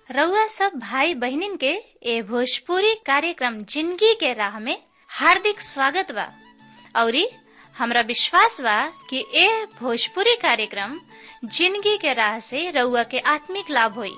रउआ सब भाई बहनिन के ए भोजपुरी कार्यक्रम जिंदगी के राह में हार्दिक स्वागत बा। औरी हमरा विश्वास बा कि ए भोजपुरी कार्यक्रम जिंदगी के राह से रउआ के आत्मिक लाभ होई।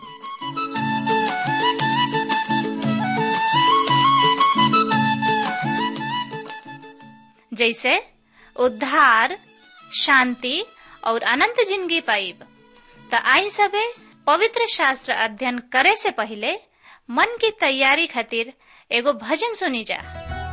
जैसे उद्धार, शांति और अनंत जिंदगी पाइब। त आई सबे पवित्र शास्त्र अध्ययन करे से पहले मन की तैयारी खातिर एगो भजन सुनी जा।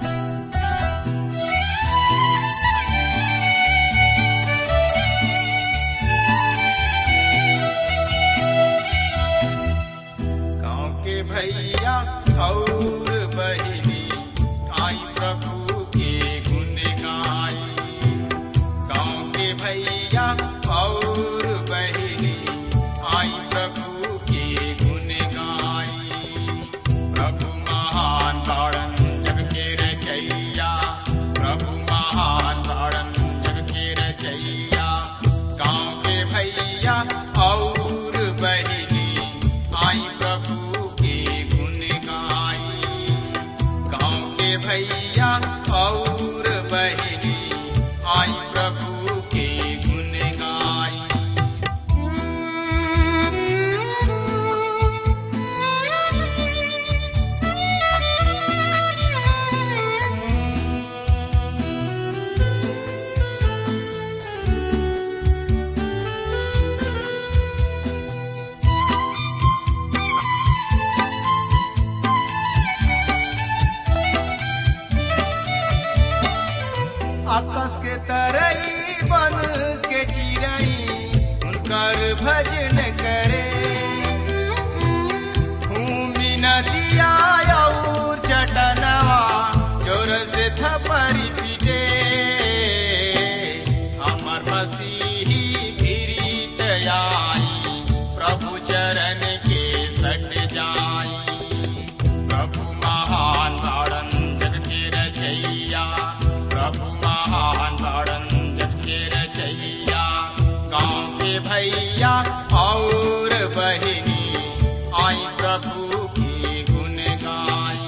गाँव के भैया और बहिनी आई प्रभु के गुण गाई। गाँव के भैया और बहिनी आई प्रभु के गुण गाई। प्रभु महान तारण जग के रचैया, प्रभु महान तारण जग के रचैया। गाँव के भैया और बहिनी आई प्रभु के गुण गाई। गाँव के भैया और बहिनी आई प्रभु के गुण गाई। आकाश के तरई बन के चिरई उनकर भजन करे। भूमि नदिया और चटनवा जोर से थपरी पीटे। हमर मसीही गिरीत आई प्रभु चरण के सट जाई। प्रभु महान तारण जग के रचैया, प्रभु महान तारण जग के रचैया। गाँव के भैया और बहिनी आई प्रभु की गुण गाई।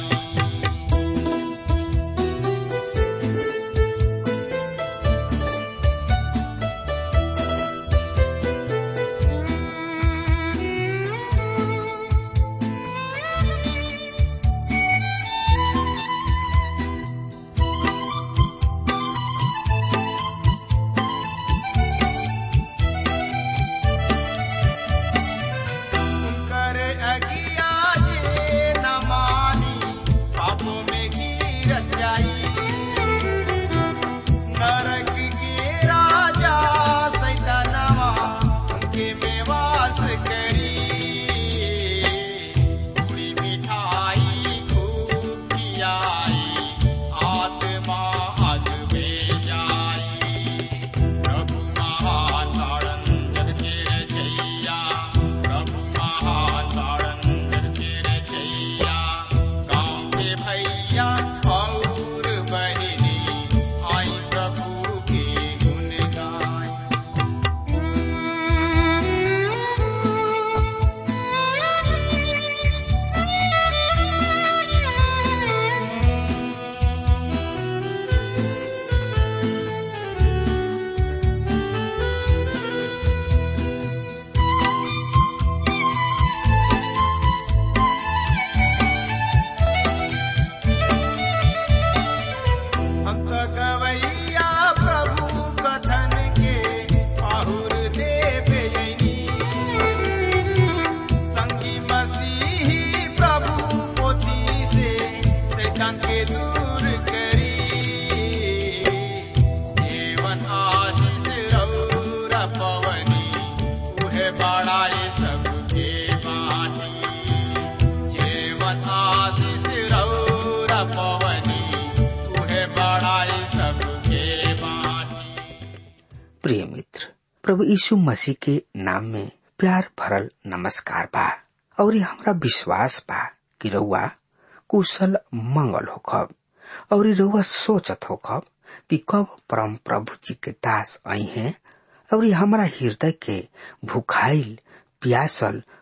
प्रिय मित्र, प्रभु यीशु मसीह के नाम में प्यार भरल नमस्कार बा। और हमरा विश्वास बा कि रउआ कुशल मंगल होखब और रउआ सोचत होखब कि कब परम प्रभु जी के दास आई हैं और हमारा हृदय के भुखाइल प्यासल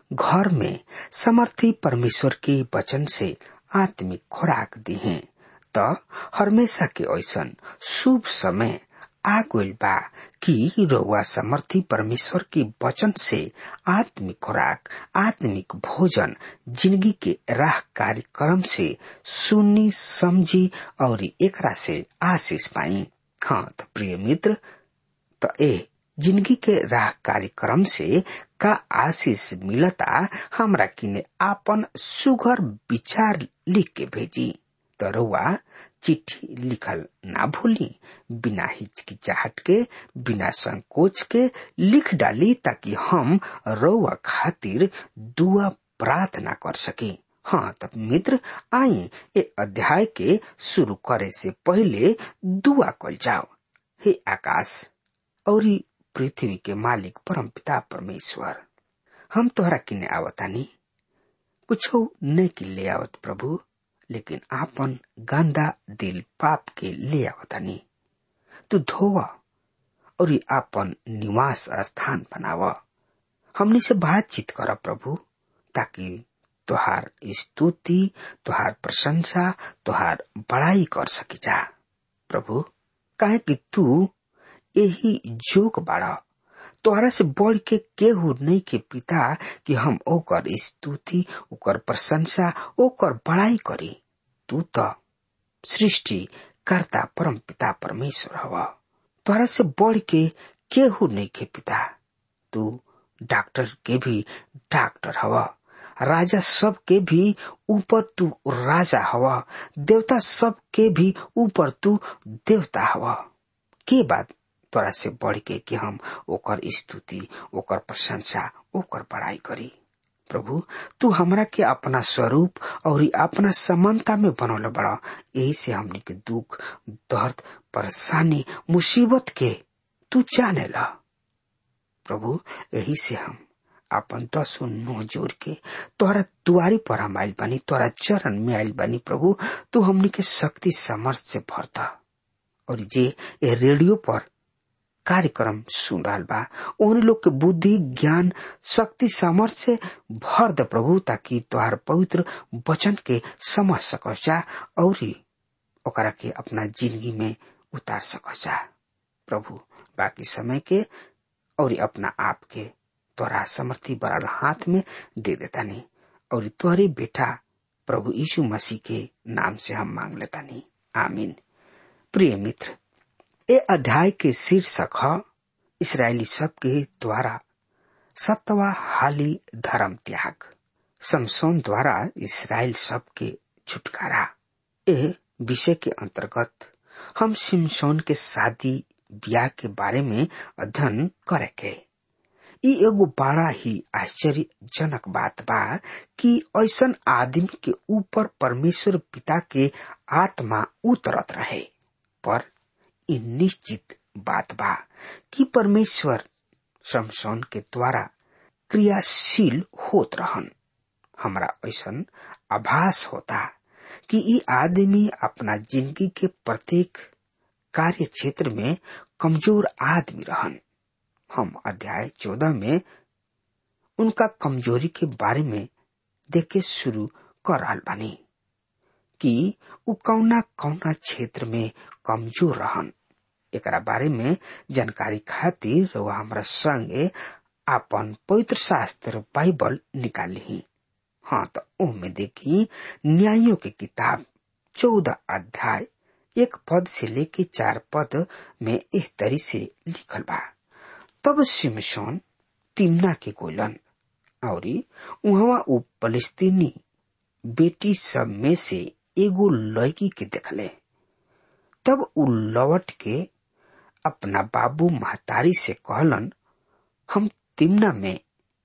घर में समर्थी परमेश्वर के वचन से आत्मिक खुराक दी है त हमेशा के ऐसन शुभ समय आ गइल बा कि रउआ समर्थी परमेश्वर के वचन से आत्मिक खुराक, आत्मिक भोजन, जिंदगी के राह कार्यक्रम से सुनी, समझी और एकरा से आशीष पाई। हाँ तो प्रिय मित्र, तो जिंदगी के राह कार्यक्रम से का आशीष मिलता, हमरा किने आपन सुघर विचार लिख के भेजी। तो रउआ चिट्ठी लिखल ना भूली, बिना हिचकिचाहट के, बिना संकोच के लिख डाली, ताकि हम रउआ खातिर दुआ प्रार्थना कर सके। हाँ तब मित्र, आई ए अध्याय के शुरू करे से पहले दुआ कल जाओ। हे आकाश और पृथ्वी के मालिक परमपिता परमेश्वर, हम तोहरा किने आवतानी, कुछ नहीं कि ले आवत प्रभु, लेकिन आपन गंदा दिल पाप के ले आवतानी। तू धोवा और आपन निवास स्थान बनावा। हमनी से बातचीत कर प्रभु, ताकि तुहार स्तुति, तुहार प्रशंसा, तुहार बड़ाई कर सकी जा प्रभु। काहे कि तू यही जोग बाड़ा, तोहरा से बढ़ के केहू नहीं के पिता कि हम ओकर स्तुति, ओकर प्रशंसा, ओकर बड़ाई करी। तू तो सृष्टि करता परम पिता परमेश्वर हवा, तोहरा से बढ़ के केहू नहीं के पिता। तू डॉक्टर के भी डॉक्टर हवा, राजा सब के भी ऊपर तू राजा हवा, देवता सब के भी ऊपर तू देवता हवा। के बात तोरा से बढ़ के कि हम ओकर स्तुति, ओकर प्रशंसा, ओकर बड़ाई करी। प्रभु तू हमरा के अपना स्वरूप और अपना समानता में बनौले बड़ा, यही से हमने के दुख, दर्द, परेशानी, मुसीबत के तू जाने ला प्रभु। यही से हम अपन 10 नोह जोड़ के तोहरा दुआरी पर हम आइल बानी, तोहरा चरण में आइल बानी प्रभु। तू हमने के शक्ति सामर्थ से भरता, और जे ए रेडियो पर कार्यक्रम सुन रहा बा, उन लोग के बुद्धि, ज्ञान, शक्ति, सामर्थ से भर दे प्रभु, ताकि तोहार पवित्र वचन के समझ सकस जा और ओकरा के अपना जिंदगी में उतार सकस जा प्रभु। बाकी समय के और अपना आप के तोहरा समर्थी बराल हाथ में दे देता नहीं, और तोहरे बेटा प्रभु यीशु मसीह के नाम से हम मांग लेता नहीं, आमीन। प्रिय मित्र, ए अध्याय के शीर्षक है इस्राएली सब के द्वारा 7वां हाली धर्म त्याग। समसोन द्वारा इस्राएल सब के छुटकारा। ए विषय के अंतर्गत हम सिमसोन के शादी ब्याह के बारे में अध्ययन करेंगे। ई एगो बड़ा ही आश्चर्यजनक बात बा कि ऐसन आदमी के ऊपर परमेश्वर पिता के आत्मा उतरत रहे, पर ई निश्चित बात बा कि परमेश्वर समसोन के द्वारा क्रियाशील होत रहन। हमरा ऐसन आभास होता कि ई आदमी अपना जिंदगी के प्रत्येक कार्य क्षेत्र में कमजोर आदमी रहन। हम अध्याय 14 में उनका कमजोरी के बारे में देखे शुरू कर रहल बानी कि उ कौना कौना क्षेत्र में कमजोर रहन। एकरा बारे में जानकारी खातिर वो हमरा संगे अपन पवित्र शास्त्र बाइबल निकाली। हाँ तो ओमे देखी न्यायों की किताब 14 अध्याय 1 पद से लेके 4 पद में इस तरी से लिखल बा। तब सिमसोन तिम्ना के गोलन और वहाँ उ फलिस्तीनी बेटी सब में से एगो लड़की के देखले। तब उ लौट के अपना बाबू महतारी से कहलन, हम तिम्ना में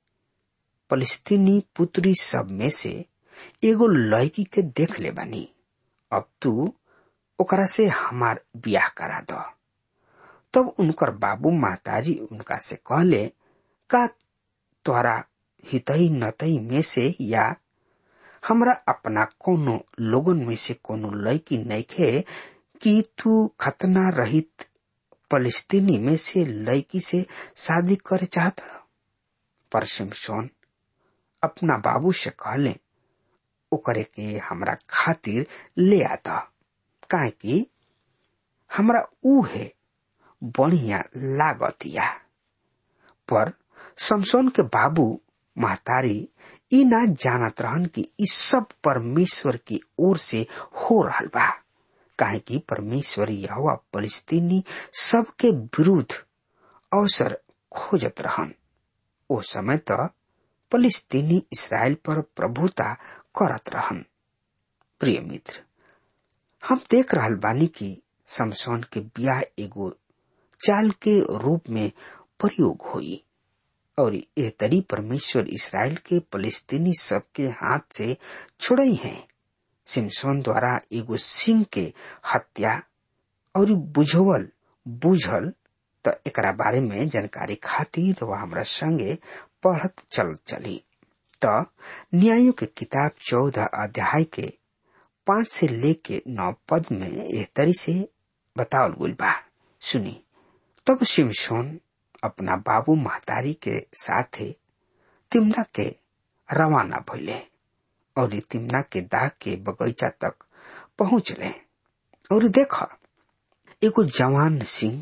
फलिस्तीनी पुत्री सब में से एगो लड़की के देख ले बानी, अब तू ओकरा से हमार ब्याह करा दो। तब उनकर बाबू महतारी उनका से कहले, का तोरा हितई नतई में से या हमरा अपना कोनो लोगन में से कोनो लड़की नइखे कि तू खतना रहित फलिस्तीनी में से लड़की से शादी करे चाहत? पर सिमसोन अपना बाबू से कहले ओकरे के हमरा खातिर ले आता, काहे कि हमरा उहे बढ़िया लागतिया। पर समसोन के बाबू महतारी ई ना जानत रहन कि ई सब परमेश्वर की ओर से हो रहल बा, काहे कि परमेश्वर यहोवा फिलिस्तीनी सबके विरुद्ध अवसर खोजत रहन। ओ समय त फिलिस्तीनी इस्राएल पर प्रभुता करत रहन। प्रिय मित्र, हम देख रहल बानी कि समसोन के ब्याह एगो चाल के रूप में प्रयोग हुई और ये तरी परमेश्वर इस्राएल के फिलिस्तीनी सबके हाथ से छुड़ई है। सिमसोन द्वारा एगो सिंह के हत्या और बुझल त एकरा बारे में जानकारी खातिर वह हमरा संगे पढ़त चली त न्यायों के किताब 14 अध्याय के 5 से लेके 9 पद में यह तरी से बतावल गइल बा। सुनी, तब सिमसोन अपना बाबू महतारी के साथे तिम्ना के रवाना भइले और तिम्ना के दाग के बगीचा तक पहुंचले और देखा एगो जवान सिंह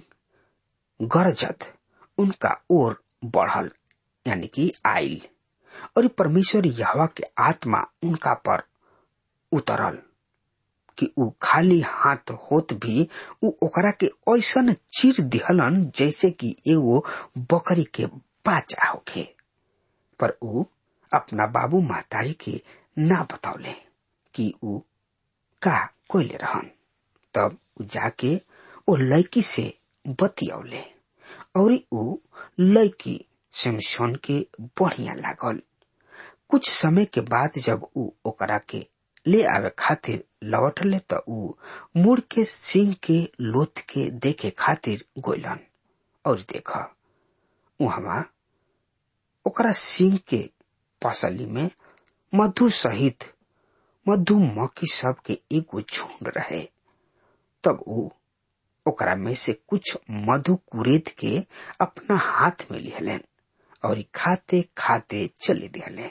गरजत उनका ओर बढ़ल, यानी कि आइल, और परमेश्वर यहोवा के आत्मा उनका पर उतरल कि उ खाली हाथ होत भी उ ओकरा के ऐसन चीर दिहलन जैसे कि एगो बकरी के बाचा होखे। पर उ अपना बाबू महतारी के ना बतावले कि उ का कोइले रहन। तब उ जाके ओ लड़की से बतियौले और उ लड़की सिमसोन के बढ़िया लागल। कुछ समय के बाद जब उ ओकरा के ले आवे खातिर लौटले त उ मुड़ के सिंह के लोथ के देखे खातिर गोइलन और देखा उहवा ओकरा सिंह के पसली में मधु सहित मधुमक्खी सब के एगो झुंड रहे। तब उ ओकरा में से कुछ मधु कुरेद के अपना हाथ में लिहलेन और खाते खाते चले दिहले।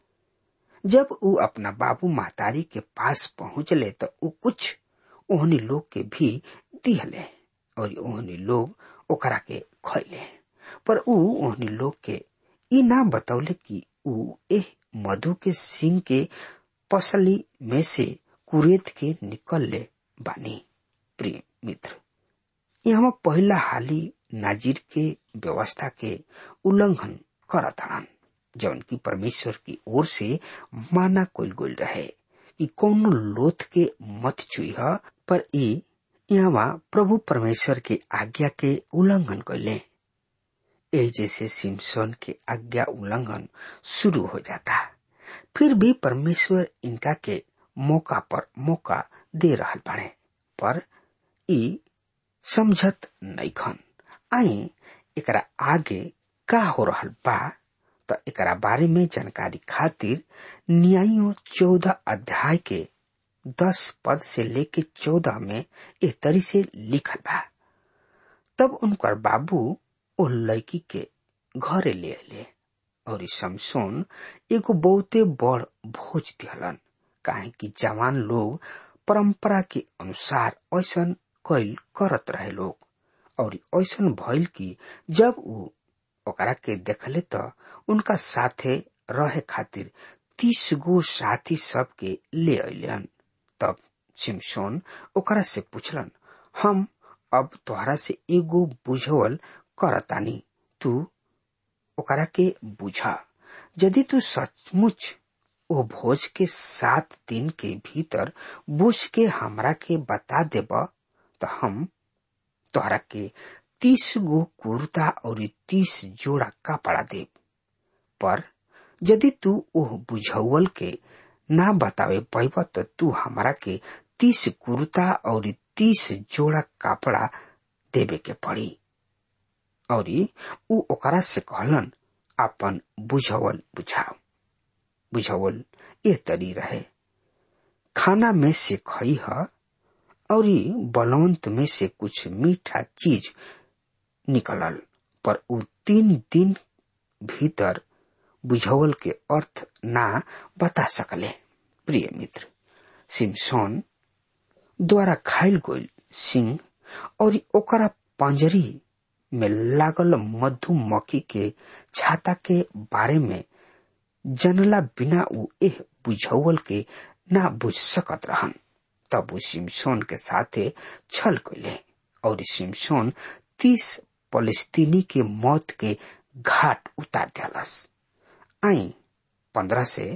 जब उ अपना बाबू महतारी के पास पहुंचले तो उ कुछ ओहनी लोग के भी दिहले और ओहनी लोग ओकरा के खैले। पर उ ओहनी लोग के ई ना बतौले कि उ एह मधु के सिंह के पसली में से कुरेद के निकलले बानी। प्रिय मित्र, यहाँ पहला हाली नाजिर के व्यवस्था के उल्लंघन करतान जौन की परमेश्वर की ओर से माना कोइल गोइल रहे कि कौनो लोथ के मत छुईह। पर ई यहाँ प्रभु परमेश्वर के आज्ञा के उल्लंघन कैले। ए जैसे सिमसोन के आज्ञा उल्लंघन शुरू हो जाता, फिर भी परमेश्वर इनका के मौका पर मौका दे रहल बाड़े, पर ई समझत नहीं खन। आई एकरा आगे का हो रहल बा त एकरा बारे में जानकारी खातिर न्यायों 14 अध्याय के 10 पद से लेके 14 में ए तरी से लिखल बा। तब उनकर बाबू ओ लड़की के घरे ले आले और समसोन एगो बहुते बड़ भोज दिहलन, काहे कि जवान लोग परंपरा के अनुसार ऐसन कैल करत रहे लोग। और ऐसन भइल कि जब उ ओकरा के देखले त उनका साथे रहे खातिर 30 गो साथी सब के ले अइलन। तब सिमसोन ओकरा से पूछलन, हम अब तोहरा से एगो बुझवल करतानी, तू ओकरा के बुझा। यदि तू सचमुच ओ भोज के 7 दिन के भीतर बुझ के हमरा के बता देब त हम तोहरा के 30 गो कुर्ता और 30 जोड़ा कपड़ा देब। पर यदि तू ओह बुझौल के ना बतावे पैब तो तू हमरा के 30 कुर्ता और 30 जोड़ा कपड़ा देवे के पड़ी। और उ ओकरा से कहलन, अपन बुझौल बुझाओ। बुझौल ए तरी रहे, खाना में से खइह और बलवंत में से कुछ मीठा चीज निकलल, पर उ 3 दिन भीतर बुझावल के अर्थ ना बता सकले। प्रिय मित्र, सिमसोन द्वारा खाइल गईल सिंह और ओकरा पंजरी में लागल मधुमक्खी के छाता के बारे में जनला बिना उ एह बुझावल के ना बुझ सकत रहन। तब वो सिमसोन के साथे छल कैले और सिमसोन 30 फलस्तीनी के मौत के घाट उतार दियालस। आई 15 से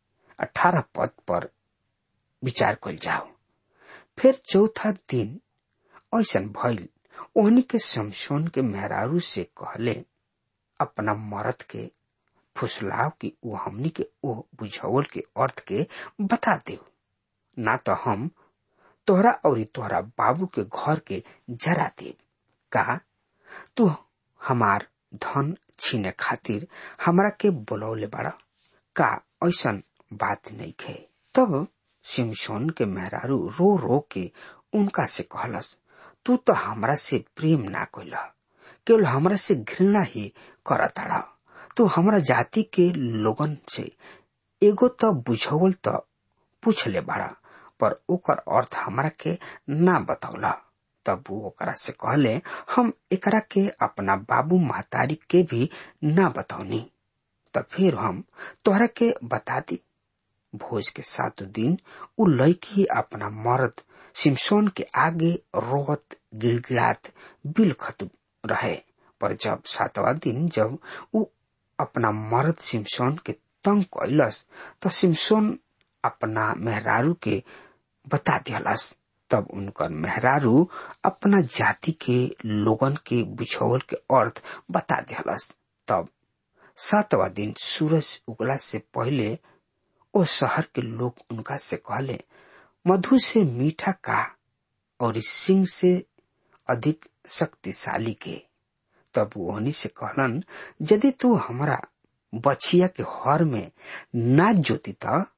18 पद पर विचार कल जाओ। फिर चौथा दिन ऐसन भइल, ओहनी के समसोन के मेहरारू से कहले, अपना मरद के फुसलाव की वो हमनी के ओ बुझावल के अर्थ के बता दे, ना तो हम तोहरा और तोहरा बाबू के घर के जरा दे। का तू हमार धन छीने खातिर हमरा के बुलौले बड़ा? का ऐसन बात नहीं खे। तब सिमसोन के मेहरारू रो रो के उनका से कहलस, तू तो हमरा से प्रेम ना कइला, केवल हमरा से घृणा ही करताड़ा। तू हमरा जाति के लोगन से एगो तो बुझावल तो पूछ ले बड़ा, पर ओकर अर्थ हमरा के ना बतौला। तब वो ओकरा से कहले, हम एकरा के अपना बाबू महतारी के भी ना बतौनी, तब फिर हम तोहरा के बता दी। भोज के 7 दिन उ लड़की अपना मर्द सिमसोन के आगे रोवत गिड़गिड़ात बिलखत रहे। पर जब 7वां दिन जब उ अपना मर्द सिमसोन के तंग कैलस, तो सिमसोन अपना मेहरारू के बता दियालस। तब उनकर मेहरारू अपना जाति के लोगन के बुझावल के अर्थ बता दियालस। तब 7वां दिन सूरज उगला से पहले ओ शहर के लोग उनका से कहले, मधु से मीठा का और सिंह से अधिक शक्तिशाली के। तब वो उन्हीं से कहलन, यदि तू हमारा बछिया के हर में ना जोती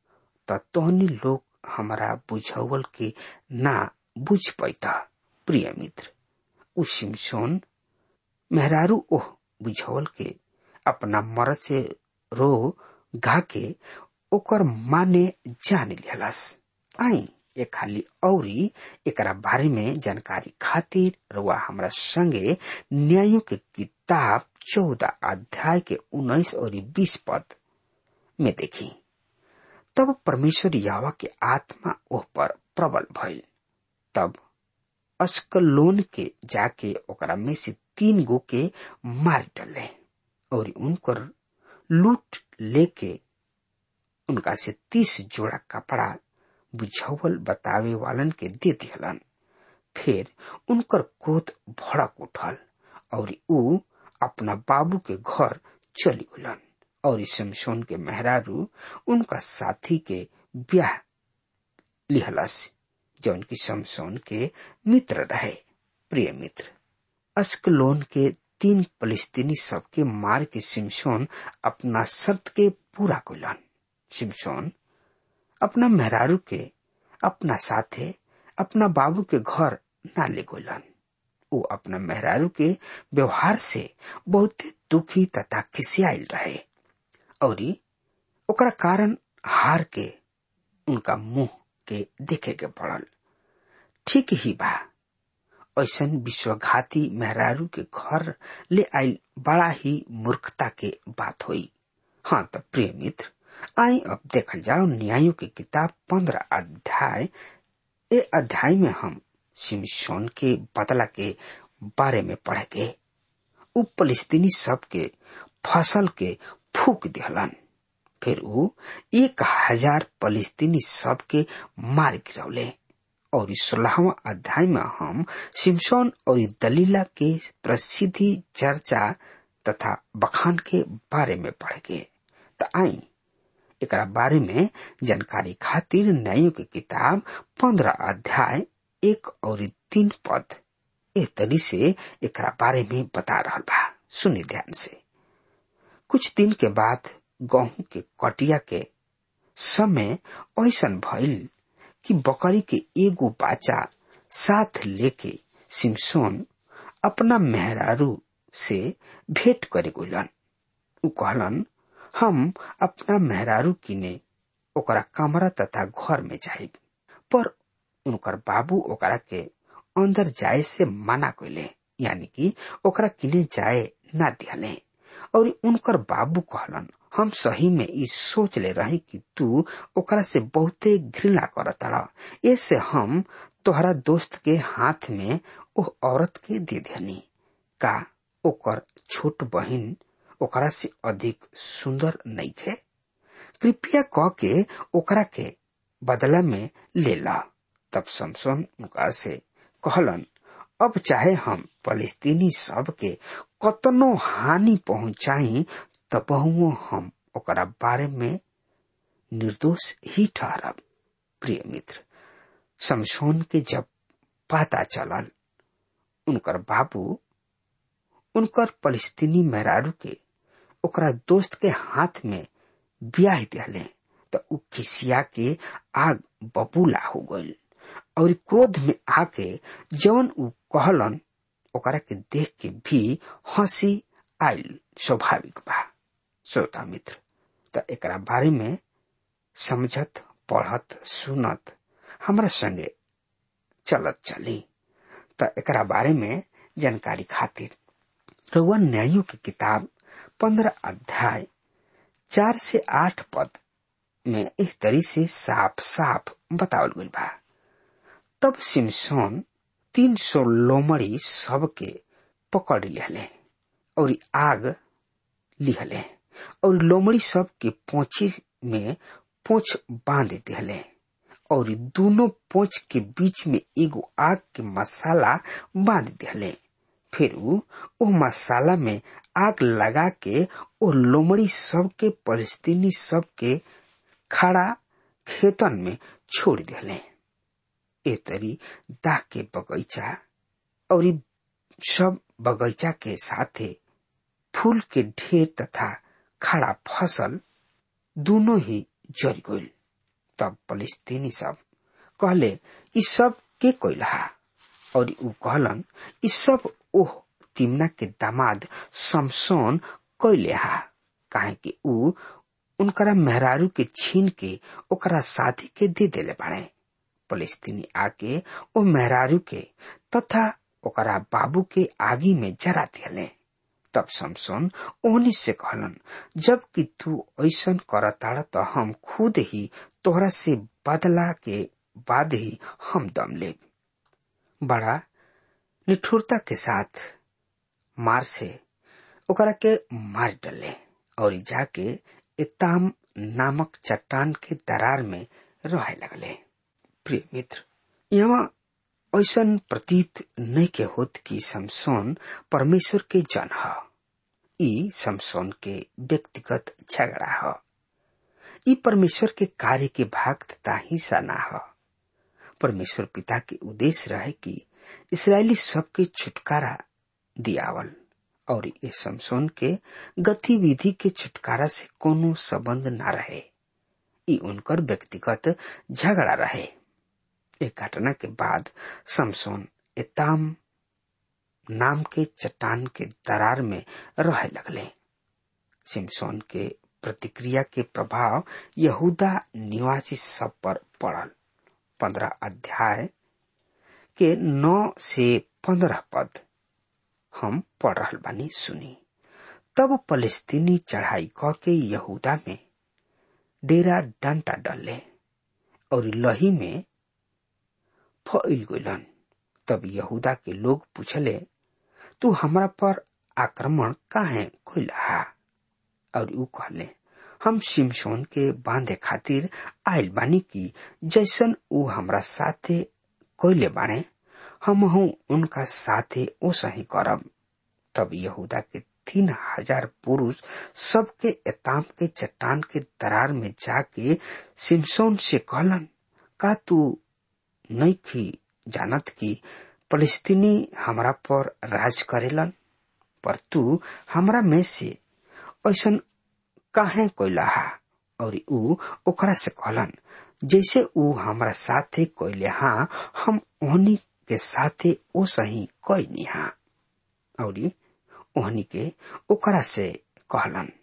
त तोहनी लोग हमारा बुझावल के ना बुझ पैता। प्रिय मित्र, उ सिमसोन मेहरारू ओह बुझावल के अपना मर्द से रो गा के ओकर माने जान लिहलस। आई ए खाली औरी एकरा बारे में जानकारी खातिर रुआ हमरा संगे न्यायों के किताब 14 अध्याय के 19 और 20 पद में देखी। तब परमेश्वर यहोवा के आत्मा ओह पर प्रबल भइल। तब अस्कलोन के जाके ओकरा में से 3 गो के मार डाले और उनकर लूट लेके उनका से 30 जोड़ा कपड़ा बुझावल बतावे वालन के दे दिहलन। फिर उनकर क्रोध भड़क उठल और उ अपना बाबू के घर चली गलन और सिमसोन के मेहरारू उनका साथी के ब्याह लिहलस, जौन की सिमसोन के मित्र रहे। प्रिय मित्र, अस्कलोन के 3 फलस्तीनी सबके मार के सिमसोन अपना शर्त के पूरा कइलन। सिमसोन अपना मेहरारू के अपना साथे अपना बाबू के घर ना ले गइलन। वो अपना मेहरारू के व्यवहार से बहुत दुखी तथा खिसियाइल रहे और ओकरा कारण हार के उनका मुंह के देखे के पड़ल। ठीक ही बा, ऐसन विश्वघाती मेहरारू के घर ले आइल बड़ा ही मूर्खता के बात हुई। हाँ तो प्रिय मित्र, आई अब देखल जाओ न्यायों की किताब 15 अध्याय। ए अध्याय में हम सिमसोन के बदला के बारे में पढ़ेंगे। उ फलस्तीनी सब के फसल के फूक दिहलन। फिर उ 1000 फलस्तीनी सब के मार गिरौले। और 16वां अध्याय में हम सिमसोन और दलीला के प्रसिद्धि चर्चा तथा बखान के बारे में पढ़ेंगे। तो आई एकरा बारे में जानकारी खातिर न्यायों की किताब 15 अध्याय 1 और 3 पद इस तरी से एकरा बारे में बता रहा बा। सुनी ध्यान से। कुछ दिन के बाद गेहूं के कटिया के समय ऐसन भइल कि बकरी के एगो बाचा साथ लेके सिमसोन अपना मेहरारू से भेंट करे गइलन। उ कहलन, हम अपना मेहरारू किने ओकरा कमरा तथा घर में जाइब। पर उनकर बाबू ओकरा के अंदर जाए से मना कइले, यानी कि ओकरा किने जाए ना दिहले। और उनकर बाबू कहलन, हम सही में ई सोच ले रही कि तू ओकरा से बहुते घृणा करतड़ा, ऐसे हम तोहरा दोस्त के हाथ में ओ औरत के दे देनी। का ओकर छोट बहिन ओकरा से अधिक सुंदर नहीं है? कृपया कह के ओकरा के बदला में ले ला। तब समसोन उनका से कहलन, अब चाहे हम फलिस्तीनी सब के कतनो हानि पहुंचाई तबहुओ हम ओकरा बारे में निर्दोष ही ठहरब। प्रिय मित्र, समसोन के जब पता चलल उनकर बाबू उनकर फलिस्तीनी मेहरारू के ओकरा दोस्त के हाथ में ब्याह दिले, तो उ खिसिया के आग बबूला हो गइल और क्रोध में आके जवन उ कहलन ओकरा के देख के भी हंसी आइल। स्वाभाविक बा। श्रोता मित्र, तो एकरा बारे में समझत पढ़त सुनत हमरा संगे चलत चली। तो एकरा बारे में जानकारी खातिर रउआ न्यायों की किताब 15 अध्याय 4 से 8 पद में इस तरी से साफ साफ बतावल गइल बा। तब सिमसोन 300 लोमड़ी सबके पकड़ लिहले और आग लिहले और लोमड़ी सब के पोंछी में पोंछ बांध दिहले और दोनों पोंछ के बीच में एगो आग के मसाला बांध दिहले। फिर वो मसाला में आग लगा के वो लोमड़ी सब के फलिस्तीनी सब के खड़ा खेतन में छोड़ दिले। ए तरी दाह के बगीचा और सब बगीचा के साथे फूल के ढेर तथा खड़ा फसल दोनों ही जर गइल। तब फलिस्तीनी सब कहले, इ सब के कोइलहा? और उ कहलन, इ सब ओह तिम्ना के दामाद समसोन कोइले हा, काहे कि उ उनकरा मेहरारू के छीन के ओकरा साथी के दे देले बाड़े। फलिस्तीनी आके ओ मेहरारू के तथा ओकरा बाबू के आगी में जरा दिले। तब समसोन ओहनी से कहलन, जब कि तू ऐसन करताड़ तो हम खुद ही तोहरा से बदला के बाद ही हम दम लेब। बड़ा निठुरता के साथ मार से ओकरा के मार डले और जाके एताम नामक चट्टान के दरार में रहे लगले। प्रिय मित्र, यहाँ ऐसन प्रतीत नहीं के होत कि समसोन परमेश्वर के जन ह। ई समसोन के व्यक्तिगत झगड़ा ह। ई परमेश्वर के कार्य के भाग तथा हिस्सा ना ह। परमेश्वर पिता के उद्देश्य रहे कि इस्राएली सबके छुटकारा दियावल और ये समसोन के गतिविधि के छुटकारा से कोनो संबंध ना रहे। ई उनकर व्यक्तिगत झगड़ा रहे। एक घटना के बाद समसोन एताम नाम के चट्टान के दरार में रहे लगले। सिमसोन के प्रतिक्रिया के प्रभाव यहूदा निवासी सब पर पड़ल। 15 अध्याय के 9 से 15 पद हम पढ़ रहल बानी, सुनी। तब फलिस्तीनी चढ़ाई क के यहूदा में डेरा डंटा डले और लही में फैल गइलन। तब यहूदा के लोग पूछले, तू हमरा पर आक्रमण काहे कइला? और ऊ कहले, हम सिमसोन के बांधे खातिर आइल बानी कि जैसन ऊ हमरा साथे कइले बाणे हमहू उनका साथे ओसही करब। तब यहूदा के 3000 पुरुष सबके एताम के चट्टान के दरार में जाके सिमसोन से कहलन, का तू नहीं जानत कि फलिस्तीनी हमरा पर राज करेलन? पर तू हमरा में से ऐसन काहे कइला? और ऊ ओकरा से कहलन, जैसे ऊ हमरा साथे कइले हा हम ओहनी के साथे ओसही कइनी हा। और ओहनी के ओकरा से कहलन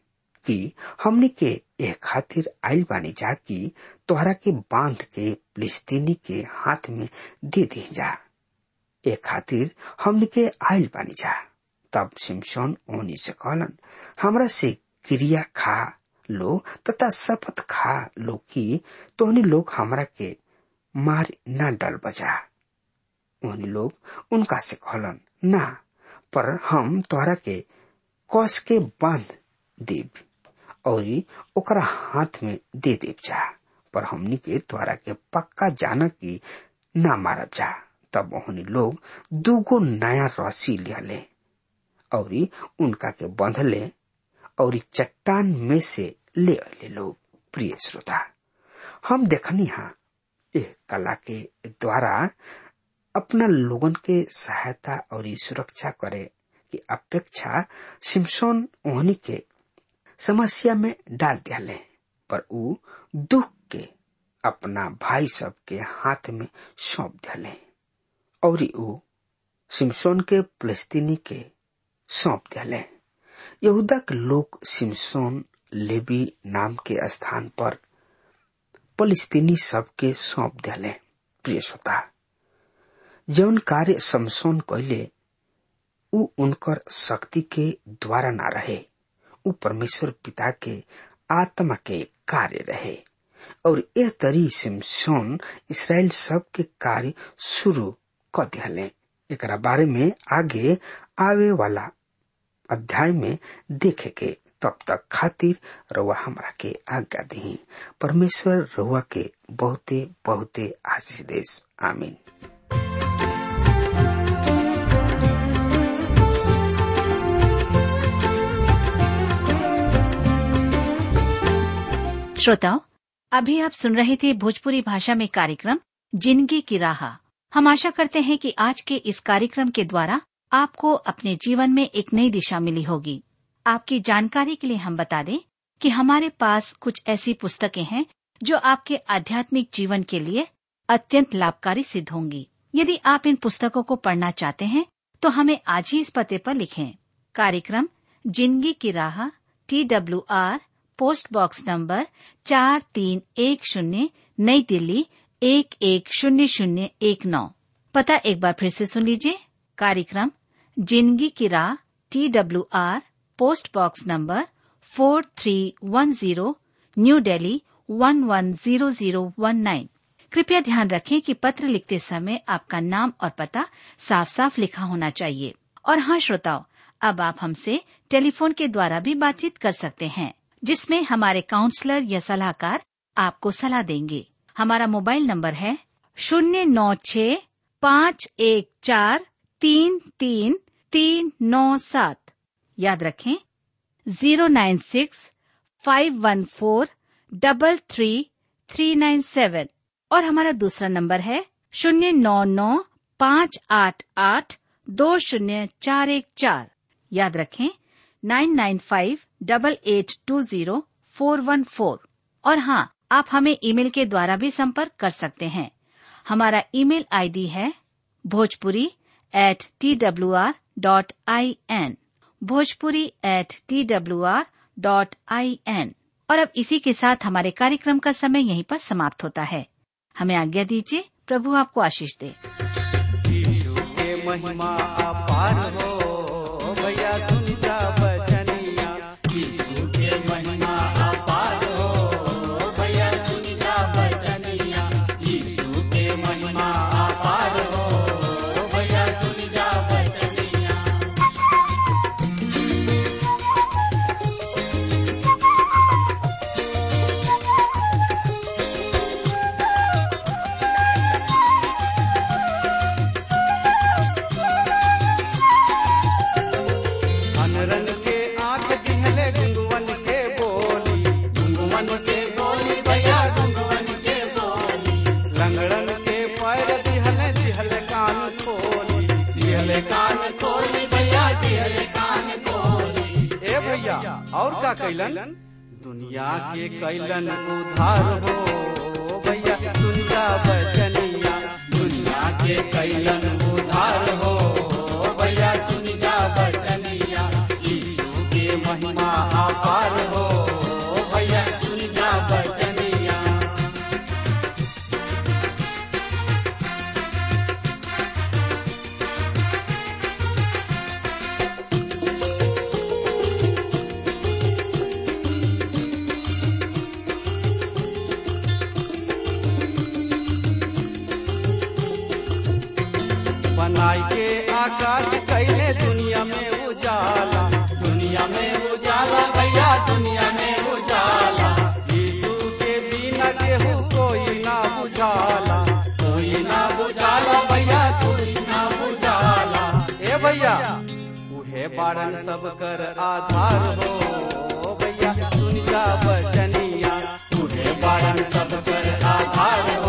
कि हमनी के एक खातिर आइल बानी जा कि तोहरा के बांध के फिलिस्तीनी के हाथ में दे दी जा। एक खातिर हमनी के आइल बानी जा। तब शिमशोन ओनी से कहलन, हमरा से क्रिया खा लो तथा शपथ खा लो कि तोहनी लोग हमरा के मार न डल बजा। ओहनी लोग उनका से कहलन, ना, पर हम तोहरा के कस के बांध देव और ओकरा हाथ में दे देव जा, पर हमनी के तोहरा के पक्का जाना कि ना मारब जा। तब ओहनी लोग दूगो नया रस्सी लिहले और उनका के बंधले और चट्टान में से ले अले लोग। प्रिय श्रोता, हम देखनी हा एह कला के द्वारा अपना लोगन के सहायता और सुरक्षा करे की अपेक्षा शिमशोन ओहनी के समस्या में डाल दियाले, पर ऊ दुख के अपना भाई सब के हाथ में सौंप दियाले और ऊ शिमशोन के फिलिस्तीनी के सौंप दियाले। यहूदा के लोग शिमशोन लेवी नाम के स्थान पर फिलिस्तीनी सब के सौंप दियाले। प्रिय श्रोता, जौन कार्य शिमशोन कइले ऊ उनकर शक्ति के द्वारा ना रहे, ऊ परमेश्वर पिता के आत्मा के कार्य रहे और यह तरी शिमशोन इस्राएल सब के कार्य शुरू कर दियाले। एकरा बारे में आगे आवे वाला अध्याय में देखेंगे। तब तक खातिर रउआ हमरा के आज्ञा दी। परमेश्वर रउआ के बहुते बहुते आशीष देस। आमीन। श्रोताओं, अभी आप सुन रहे थे भोजपुरी भाषा में कार्यक्रम जिंदगी की राह। हम आशा करते हैं कि आज के इस कार्यक्रम के द्वारा आपको अपने जीवन में एक नई दिशा मिली होगी। आपकी जानकारी के लिए हम बता दें कि हमारे पास कुछ ऐसी पुस्तकें हैं जो आपके आध्यात्मिक जीवन के लिए अत्यंत लाभकारी सिद्ध होंगी। यदि आप इन पुस्तकों को पढ़ना चाहते हैं तो हमें आज ही इस पते पर लिखें। कार्यक्रम जिंदगी की राह, TWR, पोस्ट बॉक्स नंबर 4310, नई दिल्ली 110019। पता एक बार फिर से सुन लीजिए। कार्यक्रम जिंदगी की राह, TWR, post box number 4310, new Delhi 110019। कृपया ध्यान रखें कि पत्र लिखते समय आपका नाम और पता साफ साफ लिखा होना चाहिए। और हाँ श्रोताओ, अब आप हमसे टेलीफोन के द्वारा भी बातचीत कर सकते हैं, जिसमें हमारे काउंसलर या सलाहकार आपको सलाह देंगे। हमारा मोबाइल नंबर है 09651433397। याद रखें 09651433397। और हमारा दूसरा नंबर है 09958820414। याद रखें 9958820414। और हाँ, आप हमें ईमेल के द्वारा भी संपर्क कर सकते हैं। हमारा ईमेल आईडी है bhojpuri@twr.in, bhojpuri@twr.in। और अब इसी के साथ हमारे कार्यक्रम का समय यहीं पर समाप्त होता है। हमें आज्ञा दीजिए। प्रभु आपको आशीष दे। यीशु के महिमा अपार हो, भैया सुन जा बचनिया। यीशु के महिमा अपार हो, भैया सुन जा बचनिया। यीशु के महिमा अपार हो, भैया सुन जा बचनिया। अनरन के आँख दिहले गुंगवन के बोली, गुंगवन के बोली भैया गुंगवन के बोली। लंगड़न के पैर दिहले दिहले कान खोली, दिहले कान खोली भैया दिहले कान खोली। ए भैया और का कैलन? दुनिया के कैलन उधार हो, भैया सुन जा बचनिया। दुनिया के कैलन उधार हो, भैया सुन जा बचनिया। यीशु के महिमा अपार हो, बनाई के आकाश कैले दुनिया में उजाला, दुनिया में उजाला भैया दुनिया में उजाला। यीशु के बिना केहू कोई ना बुझाला, कोई ना बुझाला भैया कोई ना बुझाला। ए भैया उहे बाड़न सब कर आधार हो भैया, सुन जा बचनिया उहे बाड़न सब कर आधार हो